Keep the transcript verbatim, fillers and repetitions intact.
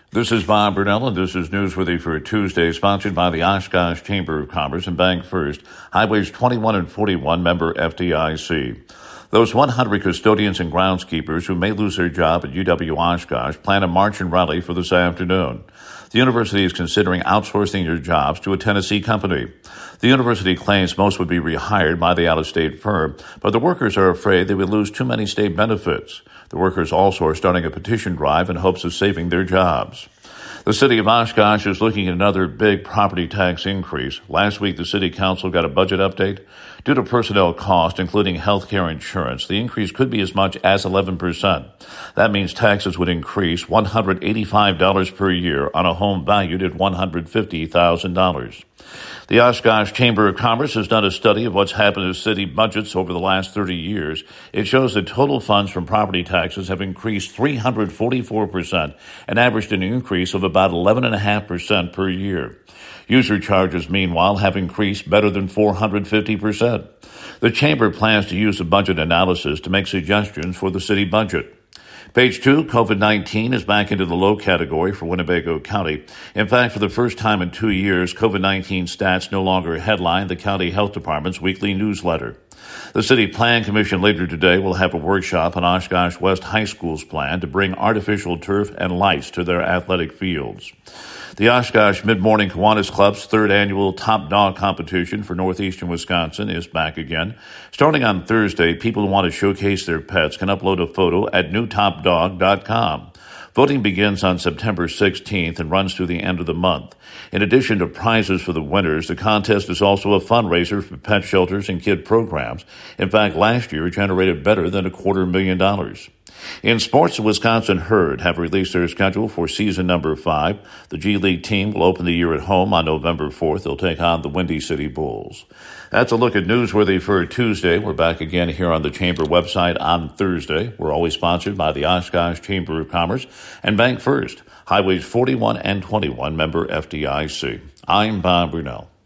This is Bob Brunel, and this is Newsworthy for Tuesday, sponsored by the Oshkosh Chamber of Commerce and Bank First, Highways twenty-one and forty-one, member F D I C. Those one hundred custodians and groundskeepers who may lose their job at U W Oshkosh plan a march and rally for this afternoon. The university is considering outsourcing their jobs to a Tennessee company. The university claims most would be rehired by the out-of-state firm, but the workers are afraid they would lose too many state benefits. The workers also are starting a petition drive in hopes of saving their jobs. The city of Oshkosh is looking at another big property tax increase. Last week, the city council got a budget update. Due to personnel costs, including health care insurance, the increase could be as much as eleven percent. That means taxes would increase one hundred eighty-five dollars per year on a home valued at one hundred fifty thousand dollars. The Oshkosh Chamber of Commerce has done a study of what's happened to city budgets over the last thirty years. It shows that total funds from property taxes have increased three hundred forty-four percent and averaged an increase of about eleven point five percent per year. User charges, meanwhile, have increased better than four hundred fifty percent. The Chamber plans to use the budget analysis to make suggestions for the city budget. Page two, COVID nineteen is back into the low category for Winnebago County. In fact, for the first time in two years, COVID nineteen stats no longer headline the county health department's weekly newsletter. The City Plan Commission later today will have a workshop on Oshkosh West High School's plan to bring artificial turf and lights to their athletic fields. The Oshkosh Mid-Morning Kiwanis Club's third annual Top Dog competition for northeastern Wisconsin is back again. Starting on Thursday, people who want to showcase their pets can upload a photo at new top dog dot com. Voting begins on September sixteenth and runs through the end of the month. In addition to prizes for the winners, the contest is also a fundraiser for pet shelters and kid programs. In fact, last year it generated better than a quarter million dollars. In sports, the Wisconsin Herd have released their schedule for season number five. The G League team will open the year at home on November fourth. They'll take on the Windy City Bulls. That's a look at Newsworthy for Tuesday. We're back again here on the Chamber website on Thursday. We're always sponsored by the Oshkosh Chamber of Commerce and Bank First, Highways forty-one and twenty-one, member F D I C. I'm Bob Brunel.